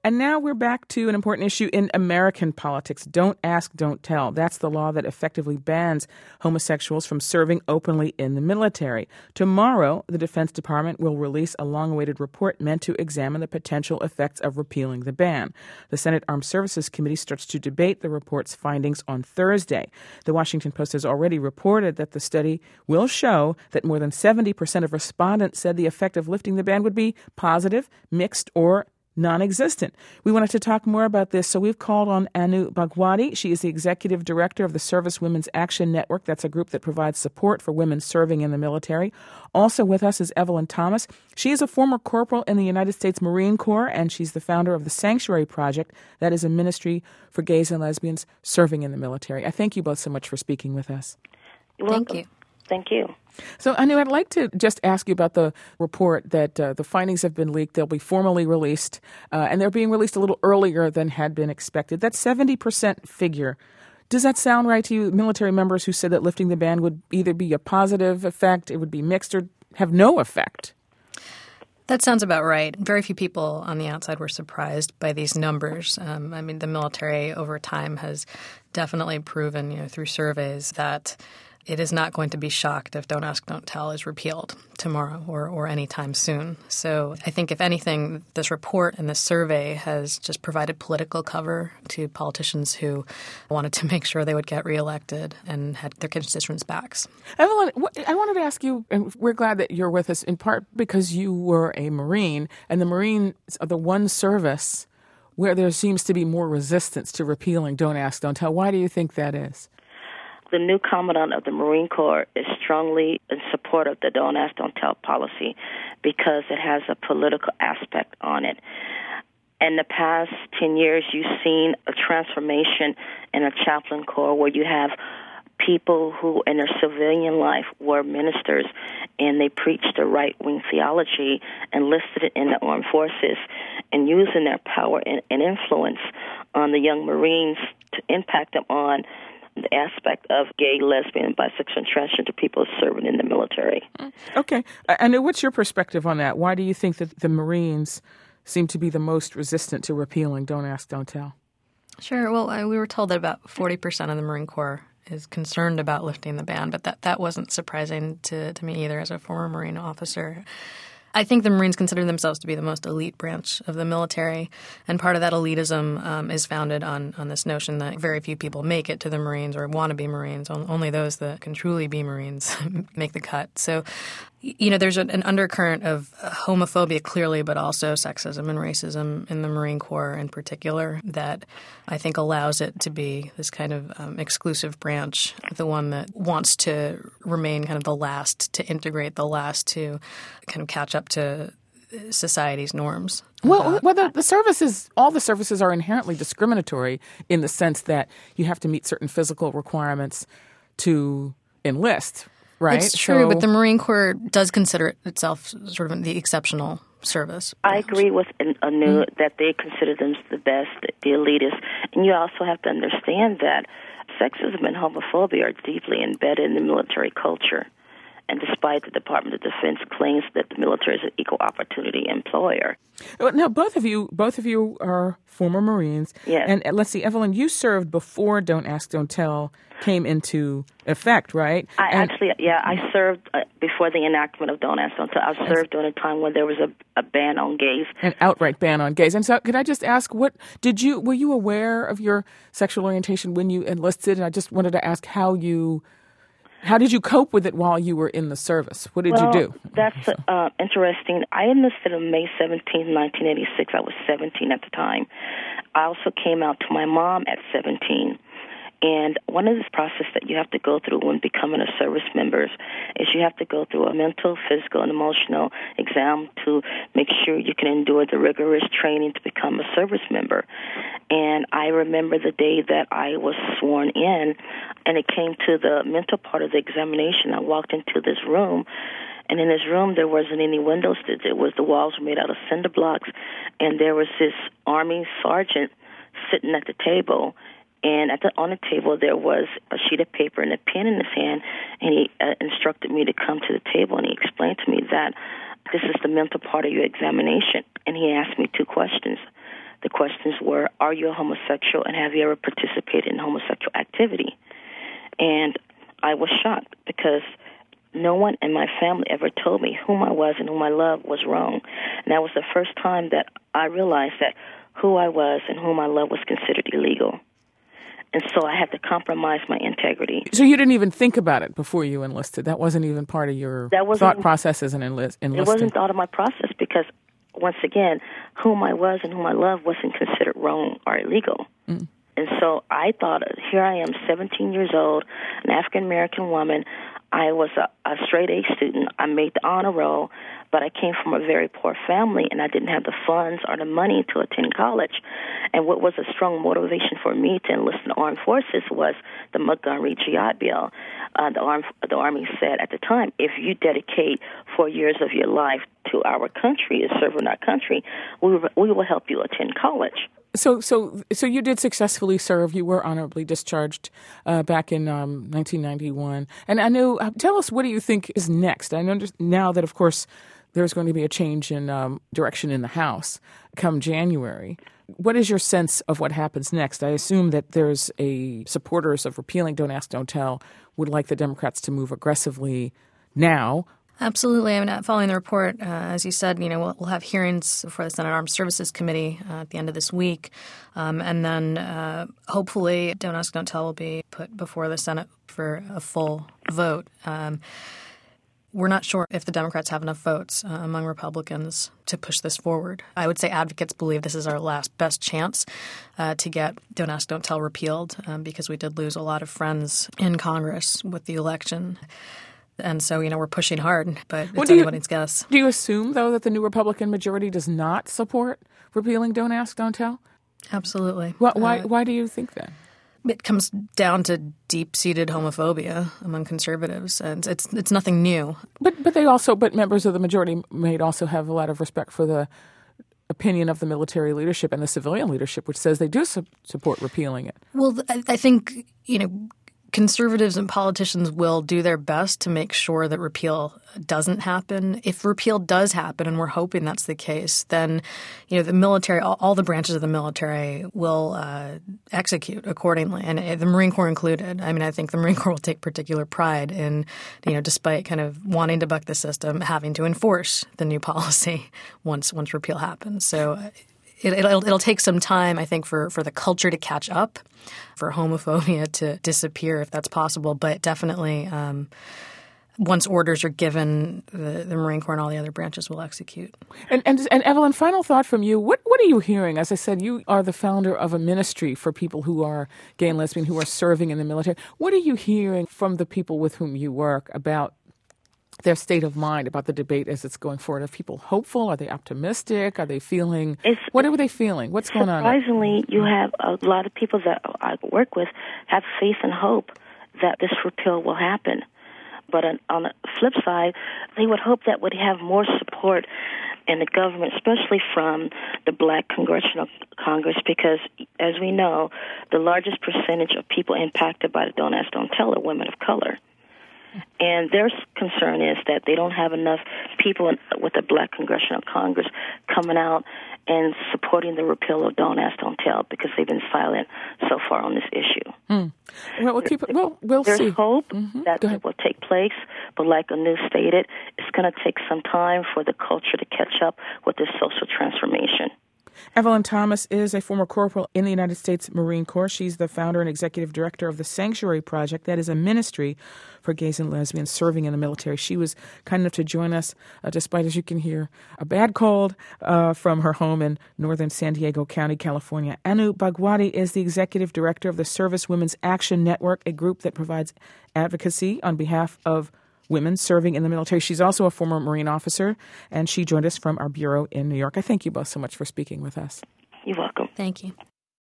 And now we're back to an important issue in American politics. Don't ask, don't tell. That's the law that effectively bans homosexuals from serving openly in the military. Tomorrow, the Defense Department will release a long-awaited report meant to examine the potential effects of repealing the ban. The Senate Armed Services Committee starts to debate the report's findings on Thursday. The Washington Post has already reported that the study will show that more than 70% of respondents said the effect of lifting the ban would be positive, mixed, or non-existent. We wanted to talk more about this, so we've called on Anu Bhagwati. She is the executive director of the Service Women's Action Network. That's a group that provides support for women serving in the military. Also with us is Evelyn Thomas. She is a former corporal in the United States Marine Corps, and she's the founder of the Sanctuary Project. That is a ministry for gays and lesbians serving in the military. I thank you both so much for speaking with us. You're welcome. Thank you. Thank you. So, Anu, I'd like to just ask you about the report that the findings have been leaked. They'll be formally released, and they're being released a little earlier than had been expected. That 70% figure, does that sound right to you, military members who said that lifting the ban would either be a positive effect, it would be mixed, or have no effect? That sounds about right. Very few people on the outside were surprised by these numbers. The military over time has definitely proven, through surveys that it is not going to be shocked if Don't Ask, Don't Tell is repealed tomorrow or anytime soon. So I think, if anything, this report and this survey has just provided political cover to politicians who wanted to make sure they would get reelected and had their constituents' backs. Evelyn, I wanted to ask you, and we're glad that you're with us, in part because you were a Marine, and the Marines are the one service where there seems to be more resistance to repealing Don't Ask, Don't Tell. Why do you think that is? The new Commandant of the Marine Corps is strongly in support of the Don't Ask, Don't Tell policy because it has a political aspect on it. In the past 10 years, you've seen a transformation in a chaplain corps where you have people who in their civilian life were ministers, and they preached the right-wing theology and listed it in the armed forces, and using their power and influence on the young Marines to impact them on the aspect of gay, lesbian, bisexual, and transgender people serving in the military. Okay. And what's your perspective on that? Why do you think that the Marines seem to be the most resistant to repealing Don't Ask, Don't Tell? Sure. Well, we were told that about 40% of the Marine Corps is concerned about lifting the ban, but that wasn't surprising to me either as a former Marine officer. I think the Marines consider themselves to be the most elite branch of the military, and part of that elitism is founded on this notion that very few people make it to the Marines or want to be Marines. Only those that can truly be Marines make the cut. So, there's an undercurrent of homophobia clearly, but also sexism and racism in the Marine Corps in particular that I think allows it to be this kind of exclusive branch, the one that wants to remain kind of the last to integrate, the last to kind of catch up to society's norms. Well, the services, all the services are inherently discriminatory in the sense that you have to meet certain physical requirements to enlist, right? It's true, but the Marine Corps does consider itself sort of the exceptional service. I agree with Anu that they consider them the best, the elitist. And you also have to understand that sexism and homophobia are deeply embedded in the military culture. And despite the Department of Defense claims that the military is an equal opportunity employer. Now, both of you are former Marines. Yes. And let's see, Evelyn, you served before Don't Ask, Don't Tell came into effect, right? I served before the enactment of Don't Ask, Don't Tell. I served during a time when there was a ban on gays. An outright ban on gays. And so could I just ask, were you aware of your sexual orientation when you enlisted? And I just wanted to ask how did you cope with it while you were in the service? What did you do? That's interesting. I enlisted on May 17, 1986. I was 17 at the time. I also came out to my mom at 17. And one of the process that you have to go through when becoming a service member is you have to go through a mental, physical, and emotional exam to make sure you can endure the rigorous training to become a service member. And I remember the day that I was sworn in, and it came to the mental part of the examination. I walked into this room, and in this room there wasn't any windows. The walls were made out of cinder blocks, and there was this Army sergeant sitting at the table. And on the table, there was a sheet of paper and a pen in his hand, and he instructed me to come to the table, and he explained to me that this is the mental part of your examination. And he asked me two questions. The questions were, are you a homosexual and have you ever participated in homosexual activity? And I was shocked because no one in my family ever told me whom I was and whom I loved was wrong. And that was the first time that I realized that who I was and whom I loved was considered illegal. And so I had to compromise my integrity. So you didn't even think about it before you enlisted? That wasn't even part of your thought process as an enlisted? It wasn't thought of my process because, once again, whom I was and whom I loved wasn't considered wrong or illegal. Mm. And so I thought, here I am, 17 years old, an African-American woman. I was a straight-A student. I made the honor roll, but I came from a very poor family, and I didn't have the funds or the money to attend college. And what was a strong motivation for me to enlist in the armed forces was the Montgomery GI Bill. The Army said at the time, if you dedicate 4 years of your life to our country, to serving our country, we will help you attend college. So you did successfully serve. You were honorably discharged back in 1991. And I know, tell us, what do you think is next? I know now that, of course, there's going to be a change in direction in the House come January. What is your sense of what happens next? I assume that there's supporters of repealing Don't Ask, Don't Tell would like the Democrats to move aggressively now. Absolutely. I mean, following the report, as you said, we'll have hearings for the Senate Armed Services Committee at the end of this week. And then hopefully Don't Ask, Don't Tell will be put before the Senate for a full vote. We're not sure if the Democrats have enough votes among Republicans to push this forward. I would say advocates believe this is our last best chance to get Don't Ask, Don't Tell repealed because we did lose a lot of friends in Congress with the election. And so, we're pushing hard, but it's anybody's guess. Do you assume, though, that the new Republican majority does not support repealing Don't Ask, Don't Tell? Absolutely. Why do you think that? It comes down to deep-seated homophobia among conservatives, and it's nothing new. But members of the majority may also have a lot of respect for the opinion of the military leadership and the civilian leadership, which says they do support repealing it. Well, I think, conservatives and politicians will do their best to make sure that repeal doesn't happen. If repeal does happen, and we're hoping that's the case, then the military, all the branches of the military will execute accordingly, and the Marine Corps included. I mean, I think the Marine Corps will take particular pride in, despite kind of wanting to buck the system, having to enforce the new policy once repeal happens. So It'll take some time, I think, for the culture to catch up, for homophobia to disappear, if that's possible. But definitely, once orders are given, the Marine Corps and all the other branches will execute. And Evelyn, final thought from you. What are you hearing? As I said, you are the founder of a ministry for people who are gay and lesbian, who are serving in the military. What are you hearing from the people with whom you work about their state of mind about the debate as it's going forward? Are people hopeful? Are they optimistic? Are they feeling – what are they feeling? What's going on? Surprisingly, you have a lot of people that I work with have faith and hope that this repeal will happen. But on the flip side, they would hope that would have more support in the government, especially from the Black Congressional Congress, because, as we know, the largest percentage of people impacted by the Don't Ask, Don't Tell are women of color. And their concern is that they don't have enough people with the Black Congressional Congress coming out and supporting the repeal of Don't Ask, Don't Tell because they've been silent so far on this issue. Well, we'll see. There's hope that it will take place, but like Anu stated, it's going to take some time for the culture to catch up with this social transformation. Evelyn Thomas is a former corporal in the United States Marine Corps. She's the founder and executive director of the Sanctuary Project. That is a ministry for gays and lesbians serving in the military. She was kind enough to join us, despite, as you can hear, a bad cold from her home in northern San Diego County, California. Anu Bhagwati is the executive director of the Service Women's Action Network, a group that provides advocacy on behalf of women serving in the military. She's also a former Marine officer, and she joined us from our bureau in New York. I thank you both so much for speaking with us. You're welcome. Thank you.